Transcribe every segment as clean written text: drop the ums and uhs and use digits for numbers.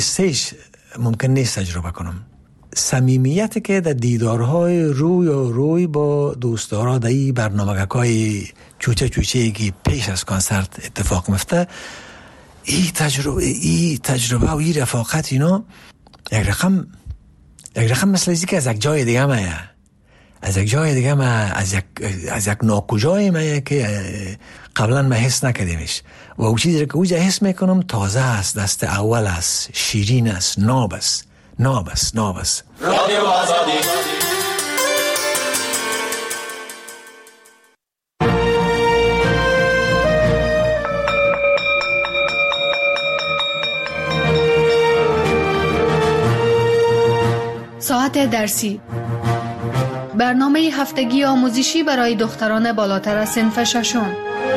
سهش ممکن نیست تجربه کنم. صمیمیتی که در دیدارهای روی با دوستدارا در این برنامه‌های چوچه که پیش از کنسرت اتفاق میفته، این تجربه و این رفاقت اینا یک رقم مثل ازی که از یک جای دیگه از یک ناکجای مایه که قبلا ما حس نکردیمش و او چیزی که اوجا حس میکنم تازه است، دست اول است، شیرین است، ناب است. رادیو آزادی. ساعت درسی، برنامه هفتگی آموزشی برای دختران بالاتر از صنف ششم.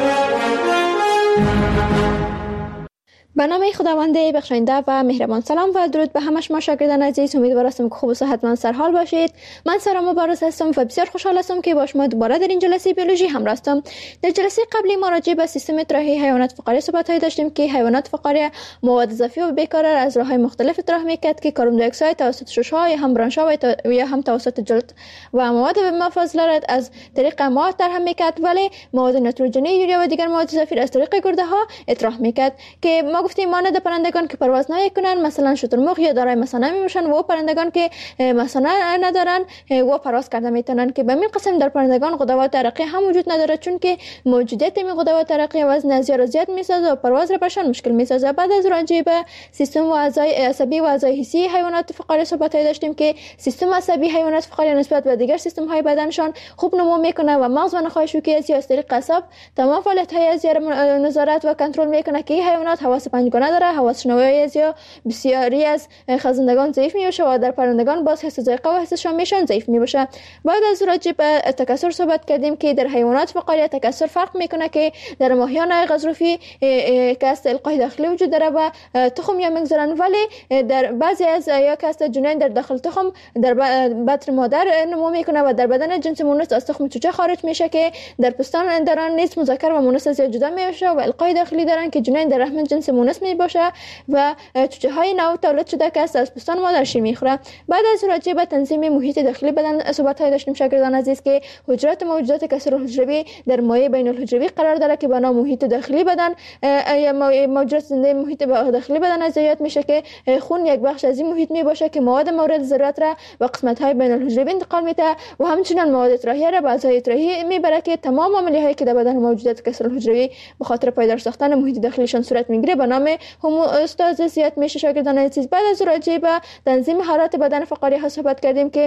به نام خداوند بخشاینده و مهربان. سلام و درود به همه شما شاگردان عزیز. امیدوار هستم که خوب و صحتمند سرحال باشید. من سارا مبارز هستم و بسیار خوشحال هستم که با شما دوباره در این جلسه بیولوژی همراه هستم. در جلسه قبلی ما راجع به سیستم اطراحی حیوانات فقاریه صحبت داشتیم که حیوانات فقاریه مواد اضافی و بیکرر از راه‌های مختلف اطراح می‌کرد که کربن دی اکساید توسط شش‌ها یا هم برانش‌ها یا هم توسط جلد و مواد مفاضله از طریق مواد طرح می‌کرد، ولی مواد نیتروژنی، یوریا و دیگر مواد اضافی از طریق گرده‌ها اطراح می‌کرد که ما گفتیم مانند پرندگان که پرواز نمی‌کنن، مثلا شترمرغ یا دارای مثانه میباشن، و پرندگان که مثانه ندارن و پرواز کرده میتونن، که به این قسم در پرندگان غدوات عرقی هم وجود نداره، چون که موجودیت این غدوات عرقی وزن از زیاد میسازه و پرواز را برشان مشکل میسازه. بعد از راجع به سیستم و اعضای عصبی و اعضای حسی حیوانات فقاریه صحبت داشتیم که سیستم عصبی حیوانات فقاریه نسبت به دیگر سیستم های بدنشان خوب نمو میکنه و مغز و نخاع شوکی از طریق اعصاب تمام فعالیت های از نظارت و کنترل میکنه که این حیوانات حواس پنجگانه داره. حواس شنوایی از یا بسیاری از خزندگان ضعیف میشه و در پرندگان باز حس ذائقه و حس شمیشان ضعیف میشه. بعد از راجع به تکثر صحبت کردیم که در حیوانات فقاریه تکثر فرق میکنه که در ماهیان غضروفی که است القای داخلی وجود داره و تخم یا میگذارن، ولی در بعضی از یا که است جنین در داخل تخم در بطن مادر نمو میکنه و در بدن جنس مونس از تخم چوچه خارج میشه که در پستان دارن نیز مذکر و مونس از جدا میشه و القای داخلی دارن که جنین در رحم جنس مونس میباشه و چوچه های نو تولد شده که از پستان مادر شیر میخوره. بعد از راجع به تنظیم محیط داخلی بدن صحبت داشتیم شاگردان عزیز که حجرات موجودات کثیرالحجروی در مایع بین الحجروی قرار داره که بنا محیط داخلی بدن یا موجودات زنده محیط داخلی بدن از یاد میشه که خون یک بخش از این محیط میباشه که مواد مورد ضرورت را به قسمت های بین الحجروی انتقال میده و همچنین مواد اطراحیه را به اعضای اطراحی میبره که تمام عملیه هایی که در بدن موجودات کثیرالحجروی به خاطر پایدار ساختن محیط داخلیشان صورت میگیره به نام هوموستازیس میشه شاگردان عزیز. بعد از راجع به تنظیم حرارت بدن فقاریه ها صحبت کردیم که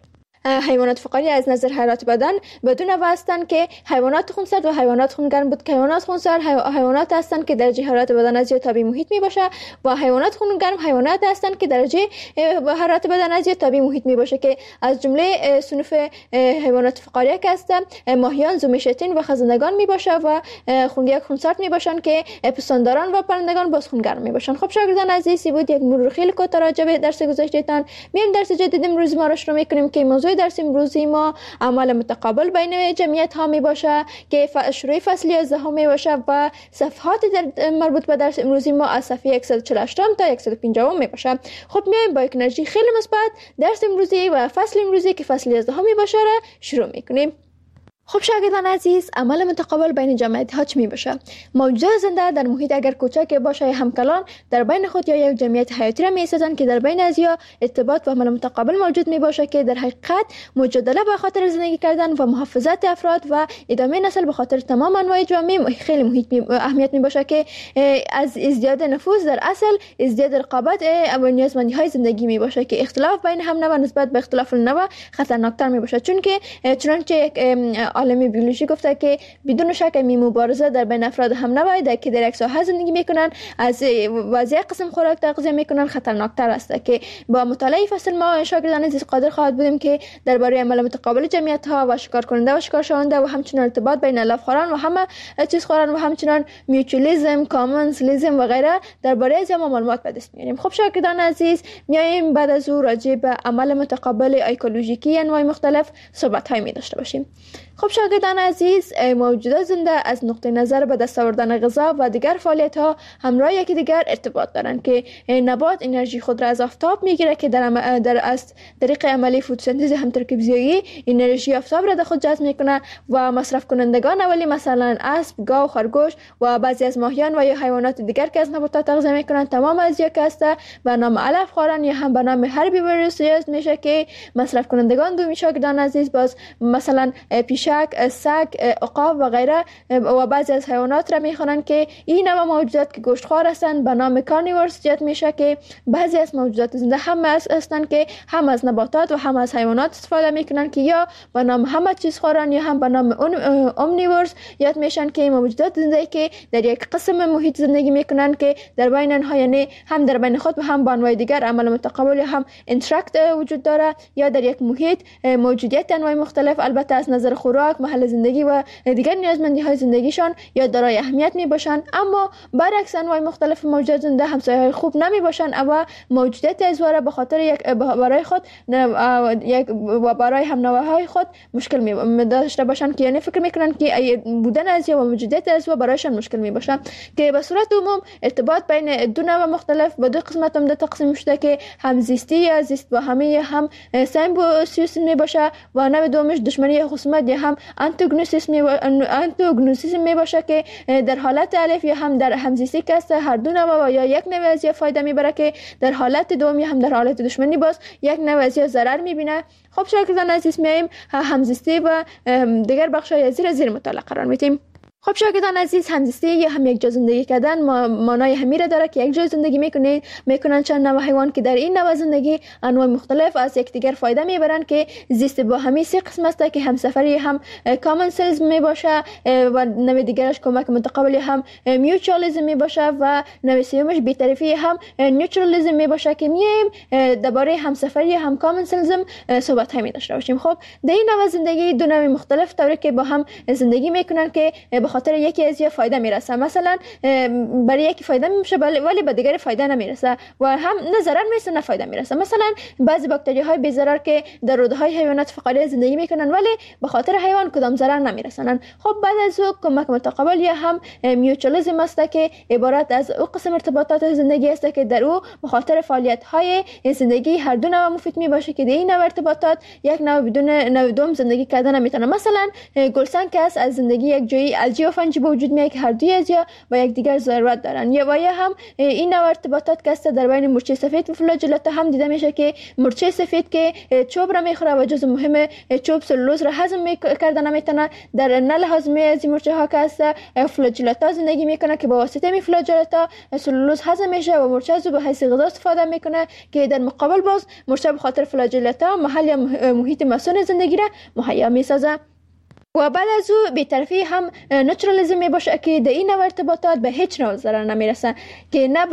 حیوانات فقاریه از نظر حرارت بدن بدون هستند که حیوانات خونسرد و حیوانات خونگرم بود. که حیوانات خونسرد حیوانات هستند که درجه حرارت بدن از تابع محیط می باشه و حیوانات خونگرم حیوانات هستند که درجه حرارت بدن از تابع محیط می باشه، که از جمله صنف حیوانات فقاریه که هستند ماهیان، زومشتین و خزندگان می باشه و خونسرد می باشند که پستانداران و پرندگان باز خونگرم می باشند. خب شاگردان عزیز، بود یک مرور خیلی کوتاه راجع به درس گذشتهتان. میایم درس جدید امروز ما را شروع می‌کنیم که موضوع درس امروزی ما عمل متقابل بین جمعیت ها می باشه که شروع فصل 11 می باشه و صفحات مربوط به درس امروزی ما از صفحه 148 تا 150 می باشه. خب میایم با یک انرژی خیلی مثبت درس امروزی و فصل امروزی که فصل 11 می باشه را شروع میکنیم. خب شاگردان عزیز، عمل متقابل بین جمعیت ها چی می باشه؟ موجودات زنده در محیط اگر کوچک باشه یا همکلان در بین خود یا یک جمعیت حیاتی را می سازند که در بین از یا ارتباط و عمل متقابل موجود می باشه که در حقیقت مجادله به خاطر زندگی کردن و محافظت افراد و ادامه نسل به خاطر تمام انواع جامعه خیلی اهمیت می باشه، که از ازدیاد نفوذ در اصل ازدیاد رقابت و نیازمندی های زندگی می باشه که اختلاف بین هم نوع نسبت به اختلاف النوع خطرناکتر می باشه، چون که چنانچه یک عالم بیولوژی گفته که بدون شک می مبارزه در بین افراد هم نوع که در یک ساحه زندگی میکنن از وضعیت قسم خوراک تغذیه میکنن خطرناکتر است. که با مطالعه فصل ما شاگردان عزیز قادر خواهد بودیم که درباره عمل متقابل جمعیت ها و شکار کننده و شکار شونده و همچنین ارتباط بین علفخواران و همه چیز خواران و همچنین میوچولیسم، کامنسلیسم و غیره درباره از معلومات به دست میاریم. خب شاگردان عزیز، میایم بعد از او راجع به عمل متقابل ایکولوژیکی انواع مختلف صحبت های می داشته باشیم. خب شاگردان عزیز، موجودات زنده از نقطه نظر به دست آوردن غذا و دیگر فعالیت ها همراه یکی دیگر ارتباط دارند که نبات انرژی خود را از آفتاب میگیره که در از طریق عملی فتوسنتز همترکیب زیایی انرژی آفتاب را در خود جذب میکنه و مصرف کنندگان اولی مثلا اسب، گاو، خرگوش و بعضی از ماهیان و یا حیوانات دیگر که از نباتات تغذیه میکنند تمام از یک هسته به نام علف خوارن یا هم به نام هربیورس میشه که مصرف کنندگان دومی شاگردان عزیز باز مثلا پیشک، سگ، عقاب و غیره و بعضی از حیوانات را میخوانند که این نوع موجودات که گوشتخوار هستند به نام کارنیورس جت میشه که بعضی از موجودات زنده هم هستند که هم از نباتات و هم از حیوانات استفاده میکنند که یا به نام همه چیز خورن یا هم به نام اومنیورس یاد میشن که موجودات زنده که در یک قسم محیط زندگی میکنند که در بین آنها یعنی هم در بین خود و هم با انواع دیگر عمل متقابل هم اینتراکت وجود داره یا در یک محیط موجودیت انواع مختلف البته از نظر خوراک، محل زندگی و دیگر نیازمندی های زندگیشان یا دارای اهمیت می باشند، اما برعکس انواع مختلف موجودات زنده همسایه های خوب نمی باشند و موجودیت ازواره به خاطر یک برای خود یک و برای هم نوعهای خود مشکل می داشته باشند که یعنی فکر میکنند که بودن ازیا و موجودیت ازوا برایشان مشکل می باشه که به صورت عموم ارتباط بین دو نوع مختلف به دو قسمت عمده تقسیم شده که همزیستی یا زیست با همه هم سیمبیوسیس می باشه و نوع دومش دشمنی یا خصومت یا هم آنتاگونیسیسم می باشه که در حالت الف یا هم در همزیستی که است هر دو نوع و یا یک نوع از فایده میبره که در حالت دومی هم در حالت دشمنی باز یک نوع از ضرر میبینه. خب شاگردان عزیز میایم همزیستی و دیگر بخشای زیر مطالعه قرار میدیم. خب شاگردان عزیز، همزیستی یا هم یک جا زندگی کردن معنای همی را داره که یک جا زندگی میکنن چند نوع حیوان که در این نوع زندگی انواع مختلف از یکدیگر فایده میبرن که زیست با همی سه قسم است که همسفری هم کامن سلز می باشه و نوع دیگرش کمک متقابل هم میوچوالیسم می باشه و نوع سومش بی‌طرفی هم نیوترالیسم می باشه که میایم درباره همسفری هم کامن سلزم صحبت همی داشته باشیم. خب در این نوع زندگی دو نوع مختلف طوری که با هم زندگی میکنن که خاطر یکی از یا فایده میرسه، مثلا برای یکی فایده میشه ولی به دیگری فایده نمیرسه و هم نه ضرر میرسه نه فایده میرسه. مثلا بعضی باکتری های بی ضرر که در روده های حیوانات فقاریه زندگی میکنن ولی به خاطر حیوان کدام ضرر نمیرسنن. خب بعد از او کمک متقابل یا هم میوچوالیسم است که عبارت از او قسم ارتباطات زندگی است که در او به خاطر فعالیت های زندگی هر دو نوع مفید می باشه که در این نوع ارتباطات یک نوع بدون نوع دوم زندگی کردن نمیتونه. مثلا گلسنگ که از زندگی یک جایی الجی و فنجی به وجود میاد که هر دوی از یا با یکدیگر ضرورت دارن. یا هم این نوع ارتباطات که در بین مرچه سفید و فلاجلتا هم دیده میشه که مرچه سفید که چوب را میخوره و جزء مهم چوب سلولوز را هضم کردن نمیتونه، در نل هضمی از این مرچه ها که فلاجلتا زندگی میکنه که با واسطه می فلاجلتا سلولوز هضم میشه و مرچه از به حیث غذا استفاده میکنه که در مقابل باز مرچه به خاطر فلاجلتا محل یا محیط مسون زندگی را مهیا میسازه. و بعد از او بی‌طرفی هم نچرالیسم می باشه که در این نوع ارتباطات به هیچ نوع ضرر نمیرسن که نه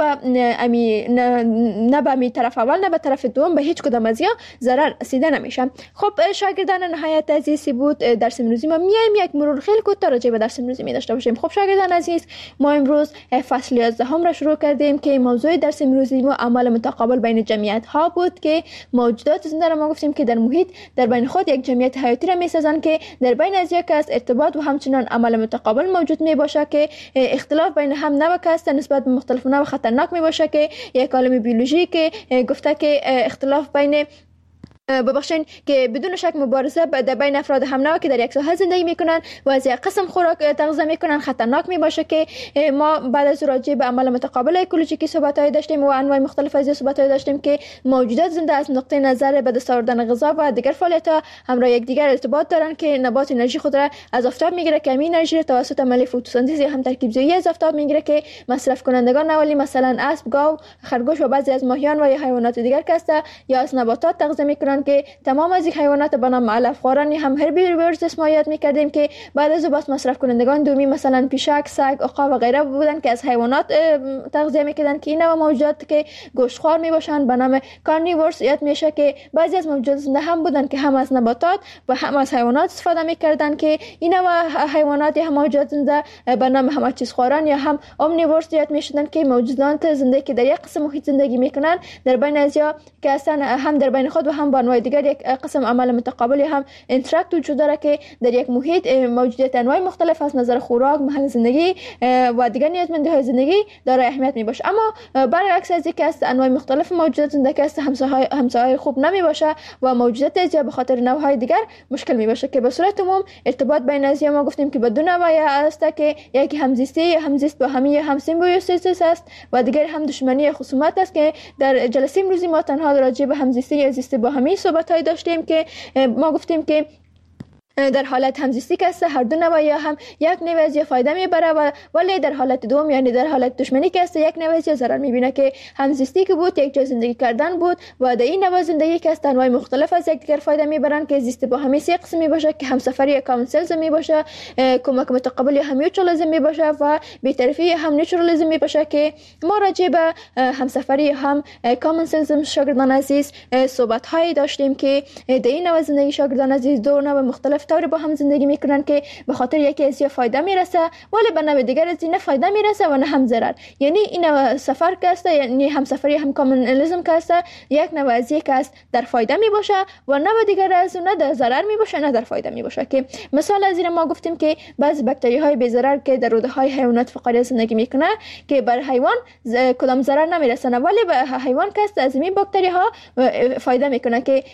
به می طرف اول نه به طرف دوم به هیچ کدام از یا ضرر رسیده نمیشن. خب شاگردان نهایت عزیزی بود درس امروزی ما میایم یک مرور خیلی کوتاه راجع به درس امروزی می داشته باشیم. خب شاگردان عزیز، ما امروز فصل 11 را شروع کردیم که موضوع درس امروزی ما عمل متقابل بین جمعیت ها بود که موجودات زنده را ما گفتیم که در محیط در بین خود یک جمعیت حیاتی را میسازن که در بین از یک از ارتباط و همچنان عمل متقابل موجود می باشه که اختلاف بین هم نوع است نسبت به مختلف نوع خطرناک می باشه که یک عالم بیولوژی که گفته که اختلاف بین ببخشین که بدون شک مبارزه در بین افراد هم نوع که در یک ساحه زندگی میکنن و از یک قسم خوراک تغذیه میکنن خطرناک می باشه که ما بعد از راجع به عمل متقابل اکولوژیکی صحبت‌های داشتیم و انواع مختلف از صحبت‌های داشتیم که موجودات زنده از نقطه نظر به دست آوردن غذا و دیگر فعالیت‌ها همراه یکدیگر ارتباط دارن که نبات انرژی خود را از آفتاب میگیره که این انرژی توسط عمل فتوسنتز هم ترکیب زیایی از آفتاب میگیره که مصرف کنندگان اولی مثلا اسب، گاو، خرگوش و بعضی از ماهیان و حیوانات دیگر که یا از نباتات تغذیه میکنن که تمام از این حیوانات به نام علف خواران هم هربیورس اسمایت میکردیم که بعد از بس مصرف کنندگان دومی مثلا پیشک، سگ، عقاب و غیره بودن که از حیوانات تغذیه میکردن که این نوع موجودات که گوشتخوار میباشن به نام کارنیورس یاد میشه که بعضی از موجودات زنده هم بودن که هم از نباتات و هم از حیوانات استفاده میکردن که این نوع حیوانات یا موجودات زنده به نام همه چیز خواران یا هم اومنیورس یاد میشدن که موجودات زنده که در یک قسم محیط زندگی میکنن در بین ازیا که اصلا هم در بین خود و هم با انواع دیگر یک قسم عمل متقابل هم اینتراکت وجود داره که در یک محیط موجودیت انواع مختلف از نظر خوراک، محل زندگی و دیگر نیازمندی های زندگی داره اهمیت می باشه. اما برعکس از اینکه است انواع مختلف موجودات زنده که است همسایه‌های خوب نمی باشه و موجودات از به خاطر نوع‌های دیگر مشکل می باشه که به صورت عموم ارتباط بین از ما گفتیم که به دو نوع است که یکی همزیست با همی هم سیمبیوسیس است و دیگر هم دشمنی خصومت است که در جلسه امروزی ما تنها راجع به همزیستی یا زیست با همی صحبت‌های داشتیم که ما گفتیم که در حالت همزیستی که است هر دو نوع یا هم یک نوع از فایده میبره و ولی در حالت دوم یعنی در حالت دشمنی که است یک نوع از ضرر میبینه که همزیستی که بود یک جای زندگی کردن بود و در این نوع زندگی که است انواع مختلف از یکدیگر فایده میبرن که زیست با همی سه قسمی باشه که همسفری یا کامنسلز می باشه، کمک متقابل یا میوچورالیسم می باشه و بی‌طرفی هم نیچرالیسم می باشه که ما راجع به همسفری هم کامنسلز شاگردان عزیز صحبت هایی داشتیم که در این نوع زندگی شاگردان عزیز دو نوع مختلف طور با هم زندگی میکنن که به خاطر یکی از فایده میرسه ولی به نوع دیگر از این فایده میرسه و نه هم ضرر. یعنی این سفر که است یعنی همسفری هم کامنالیسم که است یک نوع از یک است در فایده می باشه و نوع دیگر از نه در ضرر می باشه نه در فایده می باشه که مثال از این ما گفتیم که بعضی باکتری های بی ضرر که در روده های حیوانات فقاریه زندگی میکنه که بر حیوان کدام ضرر نمیرسه ولی به حیوان که است از این باکتری ها فایده میکنه که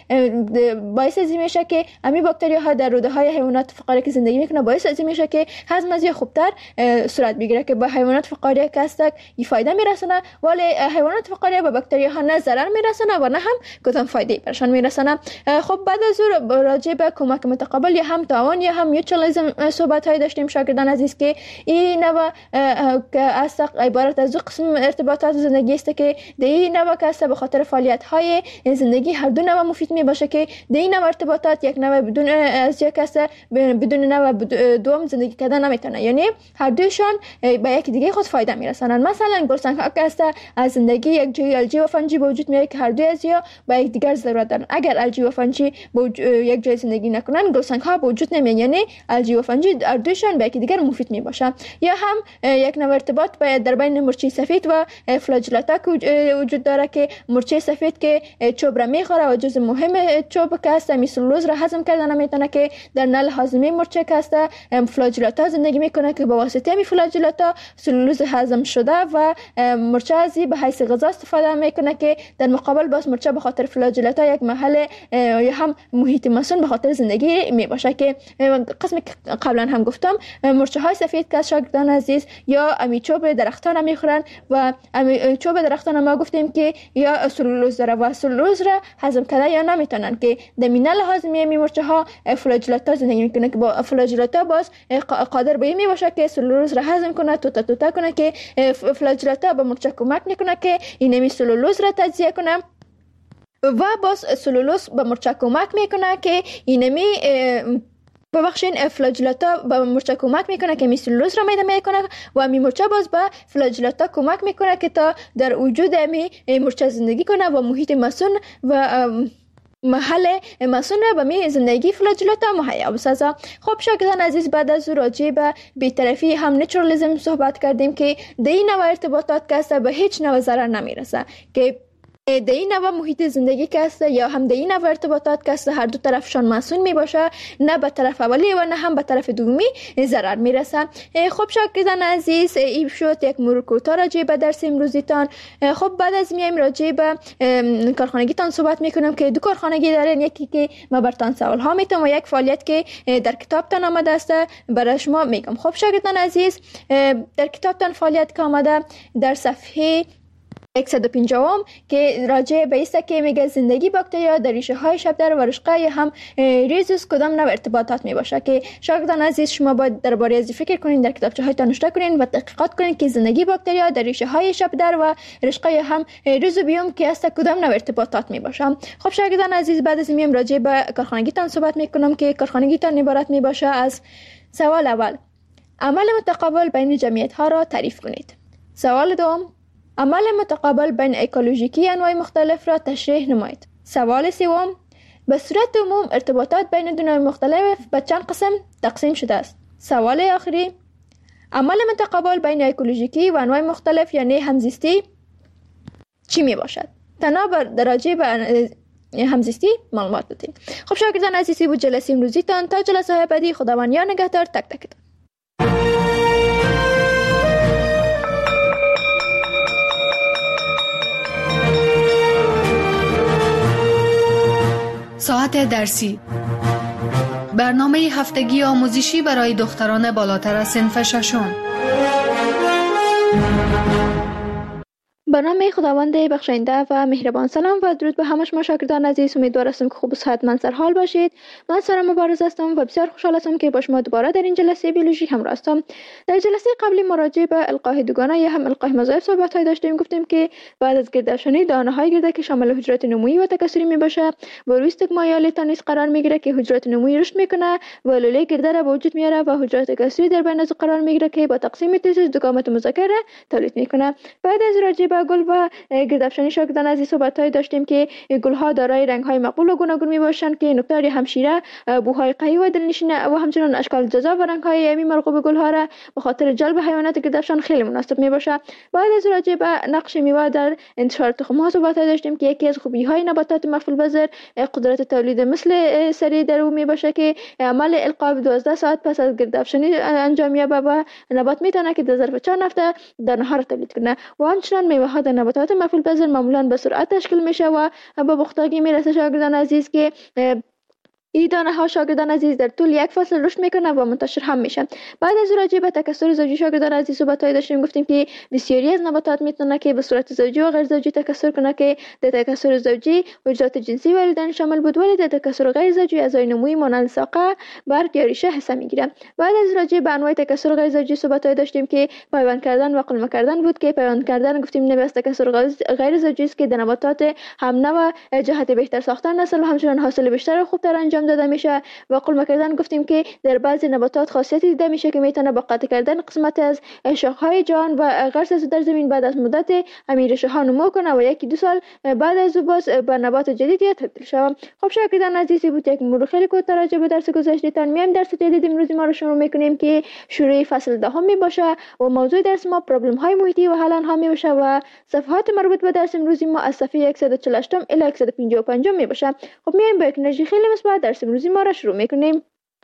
باعث از این میشه که همین باکتری ها در روده های حیوانات فقاریه که زندگی میکنه باعث از این میشه که هضم از خوبتر صورت بگیره که به حیوانات فقاریه که است این فایده میرسونه ولی حیوانات فقاریه به باکتری ها نه ضرر میرسونه و نه هم کدام فایده برشان میرسونه. خب بعد از اون راجع به کمک متقابل یا هم تعاون یا هم میوچوالیسم صحبت های داشتیم شاگردان عزیز که این نوع که است عبارت از دو قسم ارتباطات زندگی است که در این نوع که است به خاطر فعالیت های زندگی هر دو نوع مفید می باشه که در این نوع ارتباطات یک نوع بدون از یک است بدون نوع دوم زندگی کردن نمیتونه یعنی هر دوشان به یک دیگه خود فایده میرسونن. مثلا گرسنه ها که است از زندگی یک جای الژی و فنجی به وجود میاد که هر دو از یا با یک دیگر ضرورت دارن. اگر الژی و فنجی یک جای زندگی نکنن گرسنه ها به وجود نمیاد یعنی الژی و فنجی هر دوشان به یک دیگر مفید میباشن. یا هم یک نوع ارتباط در بین مرچی سفید و فلاجلاتا که وجود داره که مرچی سفید که چوب را میخوره و جزء مهم چوب که است سلولوز را هضم کردن نمیتونه که در نل هاضمه مرچه که است فلاجلاتا زندگی میکنه که با واسطه می فلاجلاتا سلولوز هضم شده و مرچه ازی به حیث غذا استفاده میکنه که در مقابل باز مرچه به خاطر فلاجلاتا یک محل یا هم محیط مسون به خاطر زندگی می باشه که قسمی که قبلا هم گفتم مرچه های سفید که شاگردان عزیز یا امی چوب درختان میخورن و امی چوب درختان ما گفتیم که یا سلولوز داره و سلولوز را هضم کرده یا نمیتونن که در مینل هاضمه می مرچه ها فلاجلاتا زندگی میکنه که با فلاجلاتا باز قادر به این می باشه که سلولوز را هضم کنه توتا کنه که فلاجلاتا به مرچه کمک میکنه که اینمی سلولوز را تجزیه کنه و باز سلولوز به مرچه کمک میکنه که اینمی فلاجلاتا به مرچه کمک میکنه که سلولوز را میده میکنه و مرچه باز به فلاجلاتا کمک میکنه که تا در وجود مرچه زندگی کنه و محیط مسون و محل مسون به می زندگی فلاجلاتا مهیا بسازه. خب شاگردان عزیز بعد از راجع به بی‌طرفی هم نیچرالیسم صحبت کردیم که در این نوع ارتباطات که است به هیچ نوع ضرر نمیرسه که در این نوع محیط زندگی که است یا هم در این نوع ارتباطات که است هر دو طرفشان مسئول می باشه نه به طرف اولی و نه هم به طرف دومی ضرر می رسه. خب شاگردان عزیز این شد یک مرور کوتاه راجع به درس امروزیتان. خب بعد از میایم راجع به کارخانگیتان صحبت میکنم که دو کارخانگی دارین، یکی که ما برتان سوال ها میتونم و یک فعالیت که در کتابتان آمده است برای شما میگم. خب شاگردان عزیز در کتابتان فعالیت که آمده در صفحه 150 که راجع به است که میگه زندگی باکتریا در ریشه های شبدر و رشقه یا هم ریزوس کدام نوع ارتباطات می باشه که شاگردان عزیز شما باید درباره از فکر کنین، در کتابچه هایتان نوشته کنین و تحقیقات کنین که زندگی باکتریا در ریشه های شبدر و رشقه یا هم ریزوبیوم که است کدام نوع ارتباطات می باشه. خب شاگردان عزیز بعد از میام راجع به کارخانگیتان صحبت میکنم که کارخانگیتان عبارت می باشه از سوال اول عمل متقابل بین جمعیت ها را تعریف کنید. سوال دوم عمل متقابل بین اکولوژیکی انواع مختلف را تشریح نمایید. سوال سوم به صورت عموم ارتباطات بین دو نوع مختلف به چند قسم تقسیم شده است. سوال آخری عمل متقابل بین اکولوژیکی و انواع مختلف یعنی همزیستی چی می باشد؟ تنها در راجع به همزیستی معلومات دادیم. خب شاگردان عزیزی بود جلسه امروزیتان. تا جلسه های بعدی خداوند یار نگهدار تک تکتان. ساعت درسی، برنامه هفتگی آموزشی برای دختران بالاتر از صنف ششم. برنامه خداوند بخشنده و مهربان. سلام و درود به همه شما شاگردان عزیز. امیدوار هستم که خوب و صحتمند سر حال باشید. من سارا مبارز هستم و بسیار خوشحال هستم که با شما دوباره در این جلسه بیولوژی همراه هستم. در جلسه قبلی مراجعه به القاح دوگانه یا هم القاح مضاعف صحبت‌های داشتیم. گفتیم که بعد از گردافشانی دانه‌های گردک که شامل حجرات نمویی و تکثری میباشه و روی استگما یا لیتانیس قرار میگیره که حجرات نمویی رشد میکنه و لوله گرده را به وجود میاره و حجرات تکثری در بین از قرار میگیره که با تقسیم تیزیس دوگامت مذاکره تولید میکنه. بعد از راجع به گل و گردافشانی شاگردان عزیز صحبت‌های داشتیم که گل‌ها دارای رنگ‌های مقبول و گوناگون میباشند که نکتار همشیره، بوهای قوی و دلنشین و همچنین اشکال جذاب و رنگ‌های مرغوب گل‌ها را به خاطر جلب حیوانات گردافشان خیلی مناسب میباشه. بعد از راجع به نقش میوه در انتشار تخم‌ها صحبت‌های داشتیم که یکی از خوبی‌های نباتات مفعول بذر قدرت تولید مثل سری در او میباشه که عمل القاء 12 ساعت پس از گردافشانی انجام یابه و نبات میتونه که در ظرف 4 هفته دانه‌ها را تولید کنه. و همچنین میوه‌ها در نباتات مفعول پذیر معمولاً به سرعت تشکیل میشه و به پختگی میرسه شاگردان عزیز که این دانه ها شاگردان عزیز در طول یک فصل رشد میکنه و منتشر هم میشن. بعد از راجع به تکثر زوجی شاگردان عزیز صحبت‌های داشتیم. گفتیم که بسیاری از نباتات میتونه که به صورت زوجی و غیر زوجی تکثر کنه که در تکثر زوجی حجرات جنسی والدین شامل بود، ولی در تکثر غیر زوجی اعضای نمویی مانند ساقه، برگ یا ریشه حصه میگیره. بعد از راجع به انواع تکثر غیر زوجی صحبت‌های داشتیم که پیوند کردن و قلمه کردن بود که پیوند کردن گفتیم نوع از تکثر غیر زوجی است که در نباتات هم نوع جهت بهتر ساختن نسل و همچنین حاصل بیشتر و خوبتر انجام داده میشه. و قلمه کردن گفتیم که در بعضی نباتات خاصیتی دیده میشه که میتونه با قطع کردن قسمت از شاخهای جان و غرس از در زمین بعد از مدت ریشه ها نمو کنه و 1-2 سال بعد از باز به نبات جدید تبدیل شه. خب شاگردان عزیزی بود یک مرور خیلی کوتاه راجع به درس گذشته‌تان میایم. درس جدید امروز ما رو شروع میکنیم که شروع فصل دهم میباشه و موضوع درس ما پرابلم های محیطی و حل آنها میباشه و صفحات مربوط به درس امروزی ما از صفحه 148 الی 155 میباشه. خب میایم با یک انرژی خیلی مثبت درس امروزی ما را شروع میکنیم.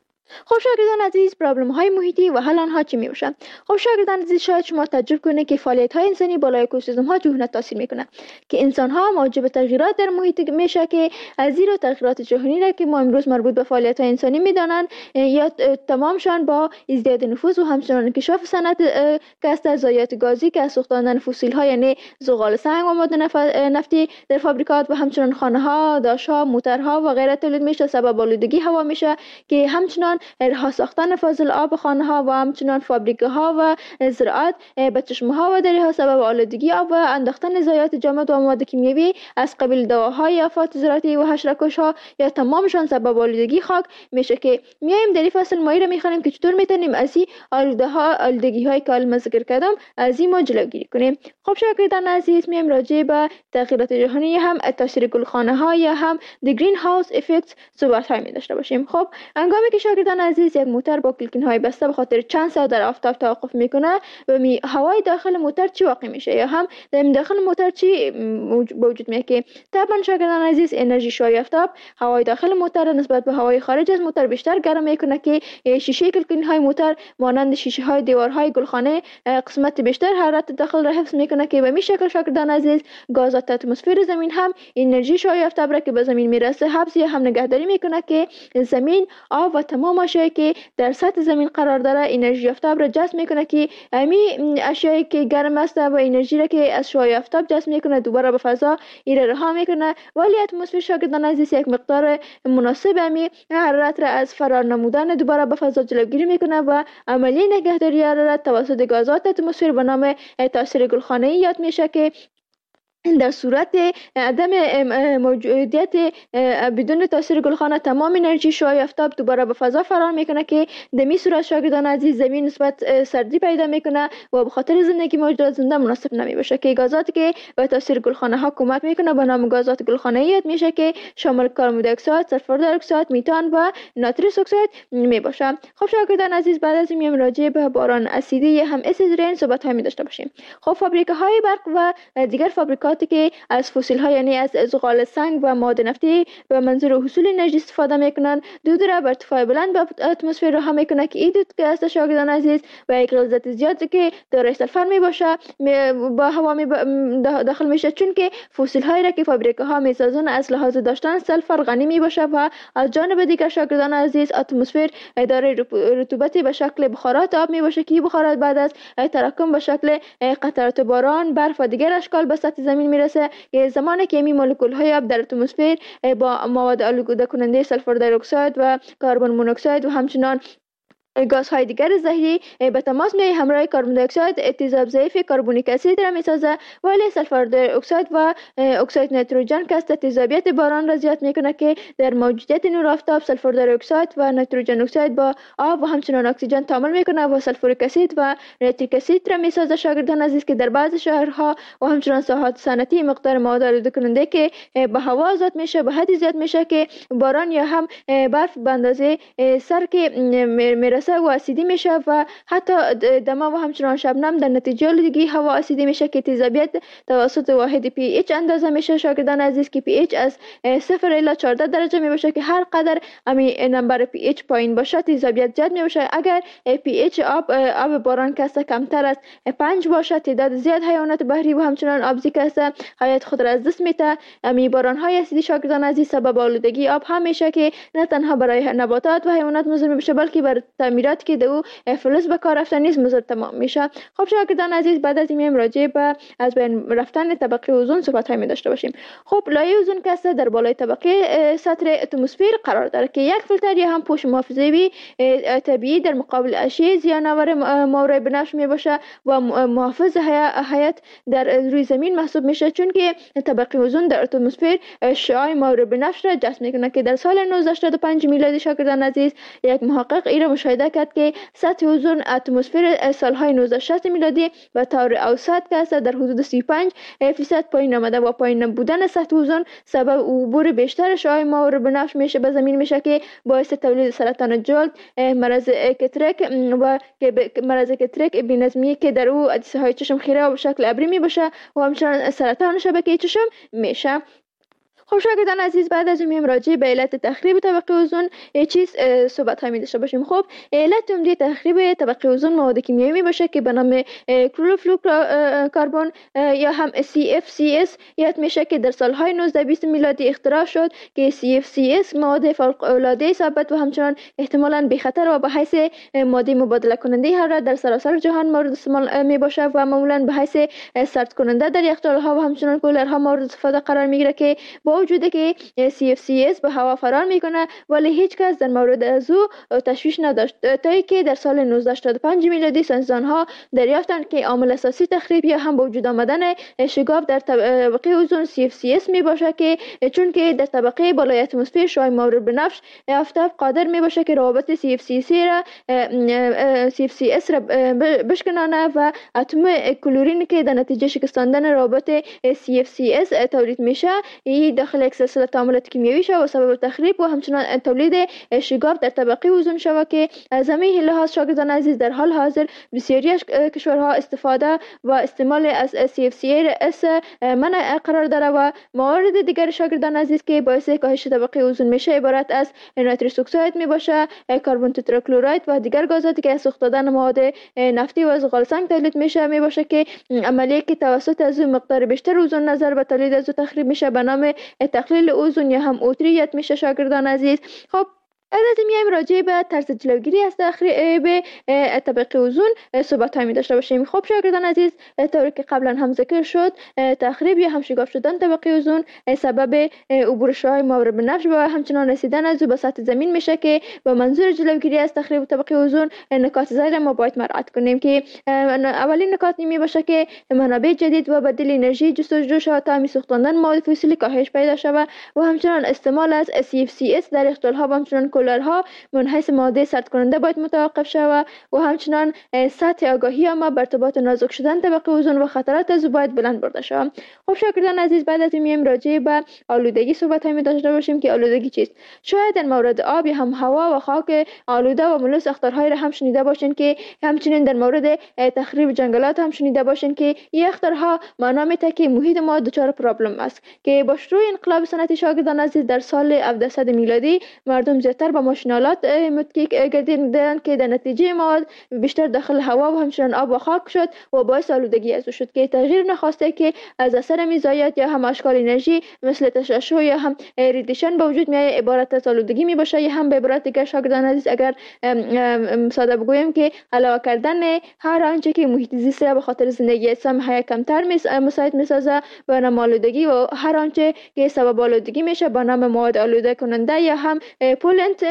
خب شاگردان عزیز پرابلم های محیطی و حل آنها چی میباشن؟ خب شاگردان عزیز شاید شما تعجب کنید که فعالیت های انسانی بالای اکوسیستم ها چگونه تاثیر میکنه که انسان ها موجب تغییرات در محیط میشه که از زیر تغییرات جهانی را که ما امروز مربوط به فعالیت های انسانی میدانند یا تمامشان با ازدیاد نفوذ و همچنین انکشاف صنعت کسب از ضایعات گازی که از سوختاندن فسیل ها یعنی زغال سنگ و مواد نفتی در فابریکات و همچنین خانه ها، داش ها، موترها و غیره تولید میشه سبب آلودگی هوا میشه که همچنین رها ساختن فاضل آب خانه ها و همچنین فابریکه ها و زراعت به چشمه ها و دریاها سبب آلودگی آب و انداختن ضایعات جامد و مواد کیمیایی از قبیل دواهای آفات زراعتی و حشره‌کش ها یا تمامشان سبب آلودگی خاک میشه که میایم در این فصل ما را میخوانیم که چطور میتونیم از این آلودگی های که الان ذکر کردم از این ما جلوگیری کنیم. خب شاگردان عزیز میایم راجع به تغییرات جهانی هم تاثیر گلخانه ها یا هم the greenhouse effect صحبت های می داشته باشیم. خب هنگامی که شاگردان عزیز یک موتر با کلکین های بسته به خاطر چند ساعت در آفتاب توقف میکنه و هوای داخل موتر چی واقع میشه یا هم در داخل موتر چی وجود میاد که طبعا شاگردان عزیز انرژی شعاع آفتاب هوای داخل موتر نسبت به هوای خارج از موتر بیشتر گرم میکنه که شیشه کلکین های موتر مانند شیشه های دیوارهای گلخانه قسمت بیشتر حرارت داخل را حفظ میکنه که به این شکل شاگردان عزیز گازات اتمسفر زمین هم انرژی شعاع آفتاب را که به زمین میرسه حفظ یا هم نگهداری میکنه که زمین آب و تمام اشیایی که در سطح زمین قرار داره انرژی آفتاب را جذب میکنه که همین اشیایی که گرم است و انرژی را که از شعاع آفتاب جذب میکنه دوباره به فضا ایره رها میکنه. ولی اتمسفر شاگردان عزیز یک مقدار مناسب همین حرارت را از فرار نمودن دوباره به فضا جلوگیری میکنه و عملی نگهداری حرارت توسط گازات اتمسفر به نام تاثیر گلخانه‌ای یاد میشه که در صورت عدم موجودیت بدون تاثیر گلخانه تمام انرژی شعاع آفتاب دوباره به فضا فرار میکنه که در این صورت شاگردان عزیز زمین نسبت سردی پیدا میکنه و به خاطر زندگی موجودات زنده مناسب نمیباشه که گازاتی که به تاثیر گلخانه ها کمک میکنه به نام گازات گلخانه‌ای یاد میشه که شامل کربن دی اکساید، سلفر دی اکساید، میتان و نایترس اکساید میباشه. خب شاگردان عزیز بعد از این راجع به باران اسیدی هم اسید رین صحبت های می داشته باشیم. خب فابریکه های برق و دیگر فابریکات افراطی که از فسیل ها یعنی از زغال سنگ و معادن نفتی به منظور حصول انرژی استفاده میکنن. دود را بر ارتفاع بلند به اتمسفر رها میکنه که این دود که است شاگردان عزیز و یک غلظت زیادی که دارای سلفر می باشه با هوا داخل میشه، چون که فسیل هایی را که فابریکه ها میسازن از لحاظ داشتن سلفر غنی می باشه و از جانب دیگر شاگردان عزیز اتمسفر دارای رطوبتی به شکل بخارات آب می باشه که بخارات بعد از تراکم به شکل قطرات باران، برف و دیگر اشکال به سطح زمین میرسه که زمانی که این مولکول های آب در اتمسفر با مواد آلوده کننده سلفر دی اکساید و کربن مونوکساید و همچنان گازهای دیگر زهری به تماس می همراه کربن دی اکساید تیزاب ضعیف کربونیک اسید را میسازه، ولی سلفر دی اکساید و اکساید نیتروژن که است تیزابیت باران را زیاد میکنه که در موجودیت نور آفتاب سلفر دی اکساید و نیتروژن اکساید با آب و همچنان اکسیژن تعامل میکنه و سلفوریک اسید و نیتریک اسید را میسازه. شاگردان عزیز که در بعض شهرها و همچنان ساحات صنعتی مقدار مواد آلوده کننده که به هوا آزاد میشه به حدی زیاد میشه که باران یا هم برف به اندازه سر که میرسه و اسیدی میشه و حتی دما و همچنان شبنم در نتیجه آلودگی هوا اسیدی میشه که تیزابیت توسط واحد پی ایچ اندازه میشه. شاگردان عزیز که پی ایچ از 0 الی 14 درجه می باشه که هر قدر امی نمبر پی ایچ پایین باشه تیزابیت زیاد می باشه. اگر پی ایچ آب باران کسته کمتر از 5 باشه تعداد زیاد حیوانات بحری و همچنان آبزی کسته حیات خود را از دست میده. امی باران های اسیدی شاگردان عزیز سبب آلودگی آب هم میشه که نه تنها برای نباتات و حیوانات مضر میشه بلکه بر تعمیرات که دو فلز به کار رفتن نیز مضر تمام میشه. خب شاگردان عزیز بعد از این راجع به از بین رفتن طبقه اوزون صحبت های می داشته باشیم. خب لایه اوزون که در بالای طبقه سطح اتمسفر قرار داره که یک فیلتر یا هم پوش محافظه‌ای طبیعی در مقابل اشعه زیان‌آور مورد بنفش می باشه و محافظ حیات در روی زمین محسوب میشه، چون که طبقه اوزون در اتمسفر شعاع مورد بنفش را جذب میکنه که در سال 1985 میلادی شاگردان عزیز یک محقق این را مشاهده کرد که سطح اوزون اتمسفر سالهای 1960 میلادی به طور اوسط که در حدود 35% پایین آمده و پایین بودن سطح اوزون سبب عبور بیشتر شعاع مورد بنفش میشه به زمین میشه که باعث تولید سرطان جلد، مرض کترک و مرض کترک بی‌نظمی که در او عدسه های چشم خیره و به شکل ابری می باشه و همچنان سرطان شبکه چشم میشه. خب شاگردان عزیز بعد از این راجع به علت تخریب طبقه اوزون چیز صحبت ها می داشته باشیم. خب علت عمده تخریب طبقه اوزون مواد کیمیایی می باشه که به نام کلوروفلوروکاربن یا هم CFCS یاد میشه که در سالهای 1920 میلادی اختراع شد که CFCS مواد فوق العاده ثابت و همچنان احتمالاً بی خطر و به حیث ماده مبادله کننده هر در سراسر جهان مورد استعمال می باشه و معمولاً به حیث سرد کننده در یخچال ها و همچنان کولرها مورد استفاده قرار میگیره که با وجود که CFCS به هوا فرار میکنه ولی هیچ کس در مورد از او تشویش نداشت تا اینکه در سال 1985 میلادی ساینسدانها دریافتند که عامل اساسی تخریب یا هم به وجود آمدن شگاف در طبقه اوزون CFCS می باشه که چون که در طبقه بالای اتمسفر شعاع مورد بنفش آفتاب قادر می باشه که روابط CFCS را بشکنانه و اتم کلورین که در نتیجه شکستاندن روابط CFCS تولید میشه داخل یک سلسله تعاملات کیمیایی شود و سبب تخریب و همچنان تولید شگاف در طبقه اوزون شود که از همه لحاظ شاگردان عزیز در حال حاضر بسیاری از کشورها استفاده و استعمال از CFCS منع قرار داره و موارد دیگر شاگردان عزیز که باعث کاهش طبقه اوزون میشه عبارت از نیتریک اکساید می باشه، کربن تتراکلراید و دیگر گازاتی که از سوخت دادن مواد نفتی و زغال سنگ تولید میشه می باشه که عملیه که توسط از مقدار بیشتر اوزون نظر به تولید از تخریب میشه به نام تقلیل اوزون یا هم اوتریت میشه. شاگردان عزیز خب البته میایم راجع به طرز جلوگیری از تخریب طبقه اوزون صحبت می داشته باشیم. خب شاگردان عزیز طوری که قبلا هم ذکر شد تخریب یا هم شگاف شدن طبقه اوزون سبب عبور شعاع مورد بنفش و همچنان رسیدن از او به سطح زمین میشه که به منظور جلوگیری از تخریب طبقه اوزون نکات زیر ما باید مراعات کنیم که اولین نکات می باشه که منابع جدید و بدیل انرژی جستجو شود تا می سوختاندن مواد فسیلی کاهش پیدا شود و همچنان استعمال از CFCS در یخچال ها و همچنان کولرها من حیث ماده سرد کننده باید متوقف شود و همچنان سطح آگاهی ما بر ارتباط نازک شدن طبقه اوزون و خطرات از او باید بلند برده شود. خب شاگردان عزیز، بعد از این راجع به آلودگی صحبت هایی داشته باشیم که آلودگی چیست. شاید در مورد آب هم هوا و خاک آلوده و ملو ساختارهایی را هم شنیده باشین که همچنین در مورد تخریب جنگلات هم شنیده باشین که این اخترها معنا میده که محیط ما دچار پرابلم است که با شروع انقلاب صنعتی شاگردان عزیز در سال 1700 میلادی مردم زیادتر به ماشینالات متکی گردیدند که در نتیجه مواد بیشتر داخل هوا و همچنین آب و خاک شد و باعث آلودگی از شد که تغییر نخواسته که از اثر میزایت یا هم اشکال انرژی مثل تشعشع یا هم ریدیشن به وجود میاد عبارت از آلودگی می باشه. یا هم به عبارت دیگر شاگردان عزیز اگر ساده بگویم که علاوه کردن هر آنچه که محیط زیست را به خاطر زندگی انسان کمتر مساعد میسازه به نام آلودگی و هر آنچه که سبب آلودگی میشه به نام مواد آلوده کننده یا هم پولنت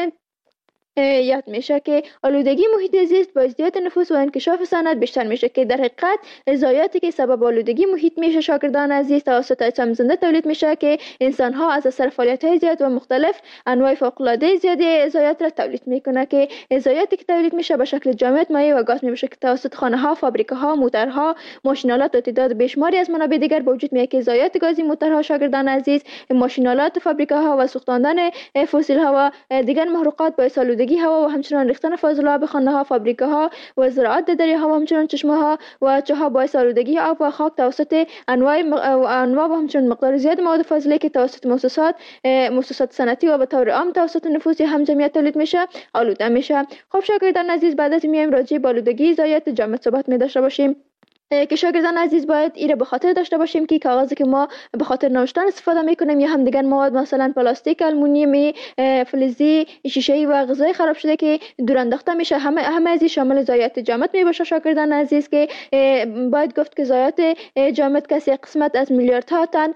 یاد میشه که آلودگی محیط زیست با ازدیاد نفوس و انکشاف صنعت بیشتر میشه که در حقیقت ضایعاتی که سبب آلودگی محیط میشه شاگردان عزیز توسط اجسام زنده تولید میشه که انسان ها از اثر فعالیت‌های زیاد و مختلف انواع فوق العاده زیادی ضایعات را تولید میکنه که ضایعاتی که تولید میشه به شکل جامد مایع و گاز میشه که توسط خانه ها، فابریکه ها، موتورها، ماشینالات و تعداد بیشماری از منابع دیگر به وجود میاد که ضایعات گازی موتورها شاگردان عزیز، ماشینالات، فابریکه ها و سوختاندن فسیل ها و دیگر محروقات باعث آلودگی هوا و همچنان ریختن فاضل آب خانه ها، فابریکه ها و زراعت در دریاها و همچنان چشمه ها و چاها باعث آلودگی آب و خاک توسط انواع و همچنان مقدار زیاد مواد فاضله که توسط مؤسسات صنعتی و به طور عام توسط نفوس هم جمعیت تولید میشه آلوده میشه. خب شاگردان عزیز، بعد از میایم راجع به آلودگی ضایعات جامد صحبت می داشته باشیم که شاگردان عزیز باید ایره به خاطر داشته باشیم که کاغذی که ما به خاطر نوشتن استفاده میکنیم یا هم دیگر مواد مثلا پلاستیک، آلومینیومی، فلزی، شیشه‌ای و غذای خراب شده که دور انداخته میشه همه از این شامل ضایعات جامد میباشه شاگردان عزیز که باید گفت که ضایعات جامد کسی قسمت از میلیاردها تن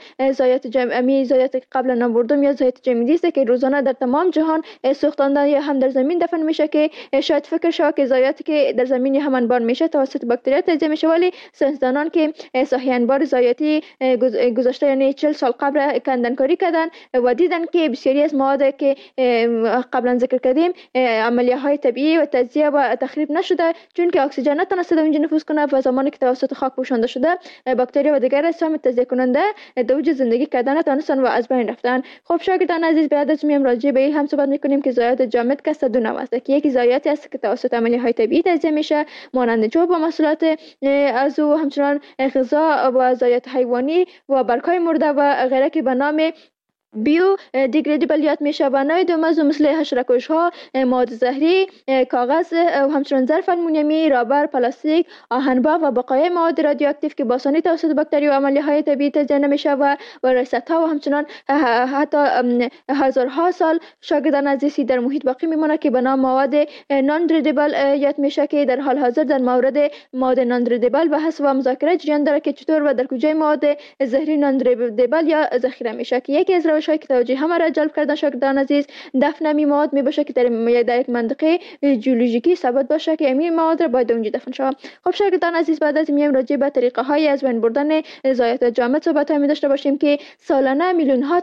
ضایعات قبل نبردم یا ضایعات جمعی است که روزانه در تمام جهان سوختاندن یا هم در زمین دفن میشه که شاید فکر شما که ضایعاتی که در زمین یا هم انبار میشه توسط باکتریا تجزیه میشه، ولی ساینسدانان که صحیح انبار ضایعاتی گذشته یعنی 40 سال قبل کندنکاری کردن و دیدن که بسیاری از مواد که قبلا ذکر کردیم عملیه های طبیعی و تجزیه و تخریب نشده چون که اکسیژن نتونسته در اونجا نفوذ کنه و زمانی که توسط خاک پوشانده شده باکتریا و دیگر اجسام تجزیه کننده در اوج زندگی کردن نتونستن و از بین رفتن. خب شاگردان عزیز، بعد از میام راجع به این هم صحبت میکنیم که ضایعات جامد که دو نوع است که یکی ضایعاتی است که توسط عملیه های طبیعی تجزیه میشه مانند چوب و محصولات از و همچنان غذا و ضایعات حیوانی و برگ‌های مرده و غیره که به نام بیو دیگریدیبل یاد میشه و نوع دومز مثل حشره‌کش ها، مواد زهری، کاغذ و همچنین ظرف آلومینیومی، رابر، پلاستیک، آهن‌باف و بقایای مواد رادیواکتیو که با آسانی توسط باکتری و عملیه‌های طبیعی تجزیه نمیشه و رصدها و همچنین حتی هزارها سال شاگردان عزیزی در محیط باقی میمونه که به نام مواد نان دیگریدیبل یاد میشه که در حال حاضر در مورد مواد نان دیگریدیبل بحث و مذاکره جریان داره که چطور و در کجای مواد زهری نان دیگریدیبل یا ذخیره میشه که یکی از روش‌های که توجه همه را جلب کردن شاگردان عزیز دفن امی مواد می باشه که در یک منطقه ژئولوژیکی ثابت باشه که امی مواد را باید اونجا دفن شود. خب شاگردان عزیز، بعد از میایم راجع به طریقه های از بین بردن ضایعات جامد صحبت می داشته باشیم که سالانه میلیون ها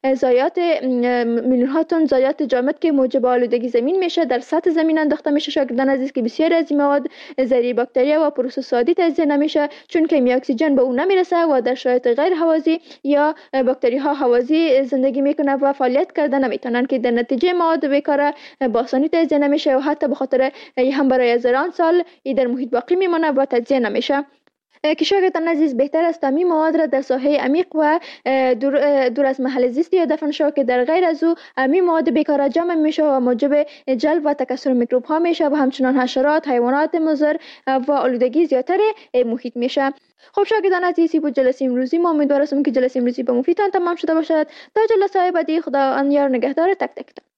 تن ضایعات جامد که موجب آلودگی زمین میشه در سطح زمین انداخته میشه شاگردان عزیز که بسیاری از این مواد ذریع باکتریا و پروسس عادی تجزیه نمیشه چون که اکسیژن به اون نمیرسه و در شرایط غیر هوازی یا باکتری ها هوازی زندگی میکنه و فعالیت کردن نمیتونن که در نتیجه مواد بیکاره با آسانی تجزیه نمیشه و حتی به خاطر هم برای هزاران سال در محیط باقی میمونه و تجزیه نمیشه. که شاگردان عزیز بهتر است تمام مواد را در ساحه عمیق و دور از محل زیست یا دفن شود که در غیر از او همین مواد بیکاره جمع میشه و موجب جلب و تکثر میکروب ها میشه و همچنان حشرات، حیوانات مضر و آلودگی زیاتر محیط میشه. خب شاگردان عزیزی بود جلسه امروزی، ما امیدوارم که جلسه امروزی به مفیدتان تمام شده باشد. تا جلسه بعدی خدا یار نگهدار تک تک.